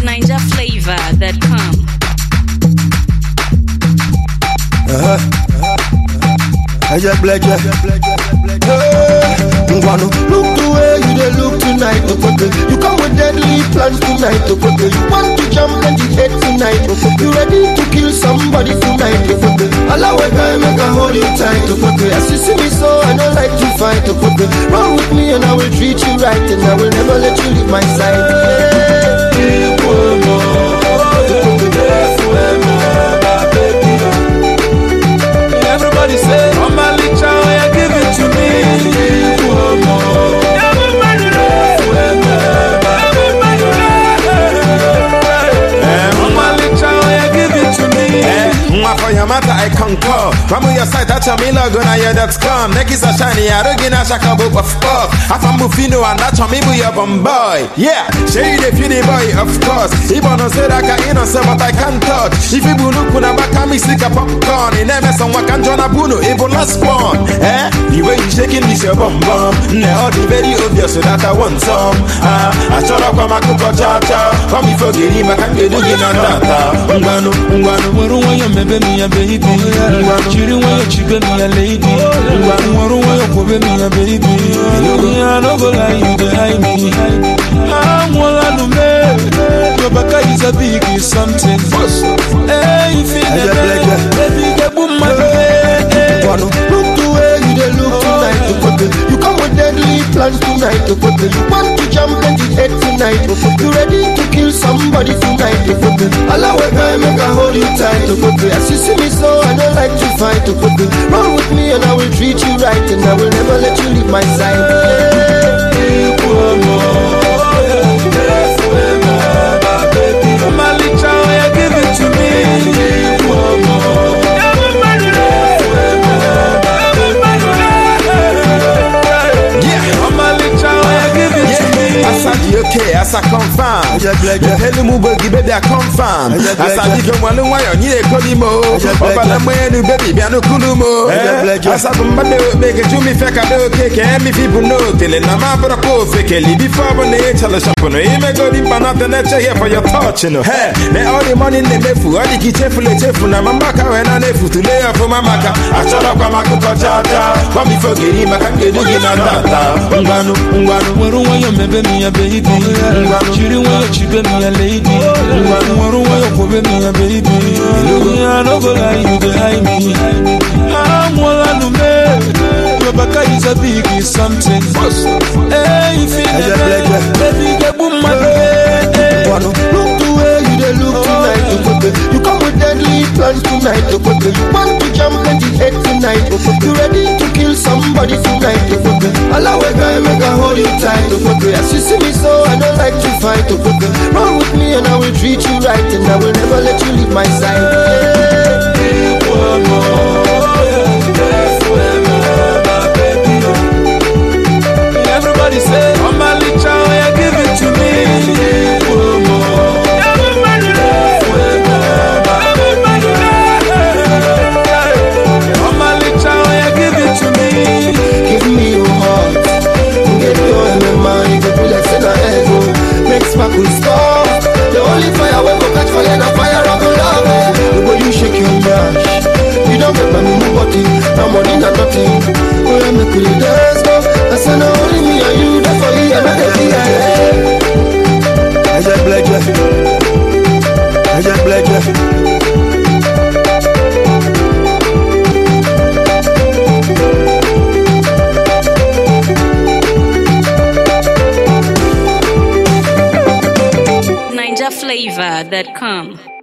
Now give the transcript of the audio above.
NinjaFlavor.com. I just bless you. Look the way you dey look tonight, you come with deadly plans tonight, you want to jump and the head tonight, you ready to kill somebody tonight, allow a guy make a hold you tight, as you see me so I don't like to fight, run with me and I will treat you right, and I will never let you leave my side. Everybody say, oh my little child, yeah, give it to me. For your matter, I concur. From your side, that's your me logo, now you're that's come. Neck is a shiny, I don't get a shakabo of fuck. If I'm Mufino and that's me, we are from boy. Yeah, shade if you the boy, of course. Even on said I can innocent, but I can't touch. If you look when I back me stick a popcorn, in MS on what can John Abuno, able last one. The way you shaking this your bum bum. Now the very obvious, so that I want some. I shut up on my cook or cha cha. Come before getting my can get looking on that. Ungano, me a baby, children when you chicken me a lady, one way of me a baby. I don't go like you behind me. I'm one of them. Your back is a big something. Hey, you feel the baby, get boom, my baby. Look the way you dey look tonight, you come with deadly plans tonight, you want to jump and the head tonight, you ready to kill somebody tonight, allow a guy make a hold you tight, as you see me so I don't like to fight, run with me and I will treat you right, and I will never let you leave my side. My little child, give it to me. Okay, as I confirm, you move baby, I confirm. As I become one way on you, Colimo, but I'm baby, Biano Kulumo. As I make a Jimmy Fekado cake, and me people know, telling them I'm a fake before when they tell us something. You may go deep and not the nature here for your touch, you know. Hey, they all the money in the nefu, all the kitchen full of tefu, and I'm back when I nefu to lay up for my maca. I shut up on my cocacha, come before getting my can get looking at that. Ungano, me a baby. Children when you chicken me a lady, one way of me a baby. I don't go like you behind me. I'm one of them. Your back is a big something. Hey, you feel the baby, get boom, my baby. Look the way you dey look tonight, you come with deadly plans tonight, you want to jump and the head tonight, you ready to kill somebody tonight, allow a guy make a hold you tight, as you see me so I don't like to fight, run with me and I will treat you right, and I will never let you leave my side. Everybody say, oh my little child, yeah, give it to me. Oh my little child, yeah, give it to me. Give me your heart, get your mind, you feel like saying I ego. Make sparkle stop. The only fire we go catch fire, the fire of love. The way you shake your mash, you don't get my new body, no money, no nothing. Oh, I make you dance, go. I say no, only me and you, that's for you, and I get the I just bless you. I just bless you. NinjaFlavor.com.